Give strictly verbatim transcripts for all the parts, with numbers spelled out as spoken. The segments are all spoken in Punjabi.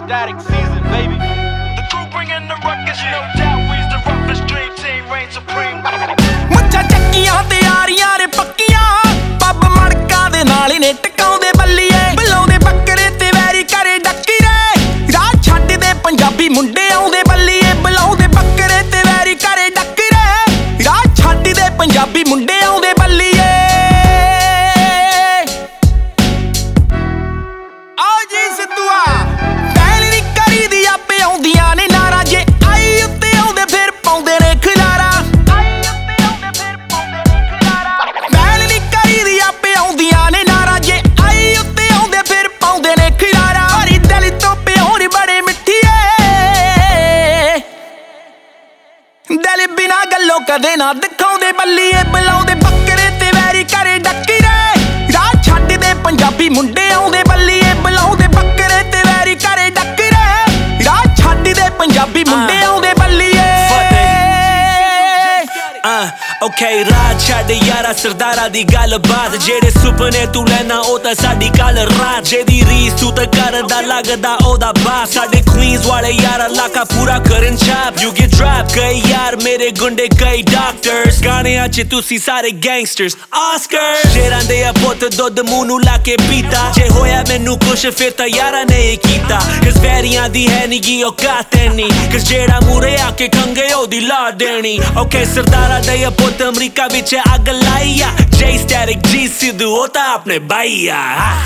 Static season, baby. The crew bringing the ruckus, no doubt. We's the roughest dream team, reign supreme. ਮੁੱਛਾਂ ਚੱਕੀਆਂ ਤੇ ਆਰੀਆਂ ਨੇ ਪੱਕੀਆਂ ਪੱਬ ਮੜਕਾਂ ਦੇ ਨਾਲ ਹੀ ਨੇ ਟਕਾਉਂਦੇ ਬੱਲੀਏ ਬੁਲਾਉਂਦੇ ਬੱਕਰੇ ਤੇ ਵੈਰੀ ਕਰੇ ਡੱਕੀ ਰੇ ਰਾਹ ਛੱਡਦੇ ਪੰਜਾਬੀ ਮੁੰਡੇ ਆਉਂਦੇ ਬੱਲੀਏ ਬੁਲਾਉਂਦੇ ਬੱਕਰੇ ਤੇ ਵੈਰੀ ਕਰੇ ਡੱਕੀ ਰੇ ਰਾਹ ਛੱਡਦੇ ਪੰਜਾਬੀ ਮੁੰਡੇ ਆਉਂਦੇ ਬੱਲੀਏ ਆਓ ਜੀ ਸਿੱਧੂਆ ਪਹਿਲ ਨੀ ਕਰੀ ਦੀ ਆਪੇ ਆਉਂਦੀਆਂ ਨੇ ਨਾਰਾਂ ਜੇ ਆਈ ਉੱਤੇ ਆਉਂਦੇ ਫਿਰ ਪਾਉਂਦੇ ਨੇ ਖਿਲਾਰਾ ਦਿਲ ਬਿਨਾ ਗੱਲੋਂ ਕਦੇ ਨਾ ਦਿਖਾਉਂਦੇ ਬੱਲੀਏ ਬੁਲਾਉਂਦੇ ਬੱਕਰੇ ਤੇ ਵੈਰੀ ਕਰੇ ਡੱਕੀ ਰੇ ਰਾਹ ਛੱਡਦੇ ਪੰਜਾਬੀ ਮੁੰਡੇ ਆਉਂਦੇ ਬੱਲੀਏ ਬੁਲਾਉਂਦੇ ਬੱਕਰੇ ਤੇ ਵੈਰੀ ਕਰੇ ਡੱਕੀ ਰੇ ਰਾਹ ਛੱਡਦੇ ਪੰਜਾਬੀ ਮੁੰਡੇ ਆਉਂਦੇ ਬੱਲੀਏ ਓਕੇ ਰਾਹ ਛੱਡ ਯਾਰਾ ਸਰਦਾਰਾਂ ਦੀ ਗੱਲ ਬਾਤ ਜਿਹੜੇ ਸੁਪਨੇ ਤੂੰ ਲੈਣਾ ਉਹ ਤਾਂ ਸਾਡੀ ਕੱਲ ਰਾਤ ਜਿਹਦੀ ਰੀਸ ਤੂੰ ਤਾਂ ਕਰਦਾ ਲੱਗਦਾ ਉਹਦਾ ਬਾਪ ਸਾਡੇ ਕੁਈਨਸ ਵਾਲੇ ਯਾਰਾ ਇਲਾਕਾ ਪੂਰਾ ਕਰਨ ਛਾਪ ਯੂ ਗੈਟ ਡਰੈਪ ਕਈ ਯਾਰ ਮੇਰੇ ਗੁੰਡੇ ਕਈ ਡਾਕਟਰਸ ਗਾਣਿਆਂ 'ਚ ਤੁਸੀਂ ਸਾਰੇ ਗੈਂਗਸਟਰਸ ਆਸਕਰ ਸ਼ੇਰਾਂ ਦੇ ਆ ਪੁੱਤ ਦੁੱਧ ਮੂੰਹ ਨੂੰ ਲਾ ਕੇ ਪੀਤਾ ਜੇ ਹੋਇਆ ਮੈਨੂੰ ਕੁਛ ਫਿਰ ਤਾਂ ਯਾਰਾਂ ਨੇ ਹੀ ਕੀਤਾ ਕਸ ਵੈਰੀਆਂ ਦੀ ਹੈ ਨੀ ਗੀ ਔਕਾਤ ਐਨੀ ਕਸ ਜਿਹੜਾ ਮੂਰੇ ਆ ਕੇ ਖੰਗੇ ਉਹਦੀ ਲਾ ਦੇਣੀ ਓਕੇ ਸਰਦਾਰਾਂ ਦੇ ਆ ਪੁੱਤ ਅਮਰੀਕਾ ਵਿੱਚ ਅੱਗ ਲਾਈ ਆ J Static G ਸਿੱਧੂ ਉਹ ਤਾਂ ਆਪਣੇ ਬਾਈ ਆ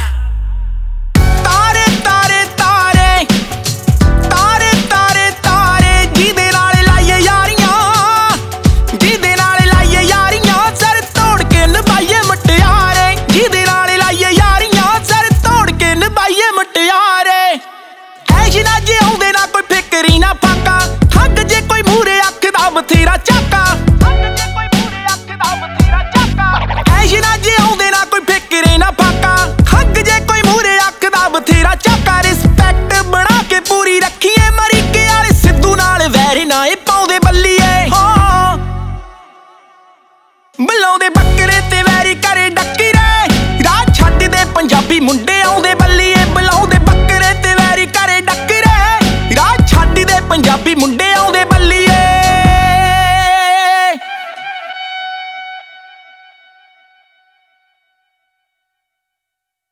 ਤਾਰੇ ਤਾਰੇ ਤਾਰੇ ਤਾਰੇ ਤਾਰੇ ਤਾਰੇ ਜਿਹਦੇ ਨਾਲ ਲਾਈਏ ਯਾਰੀਆਂ ਜਿਹਦੇ ਨਾਲ ਲਾਈਏ ਯਾਰੀਆਂ ਸਰ ਤੋੜ ਕੇ ਨਿਭਾਈਏ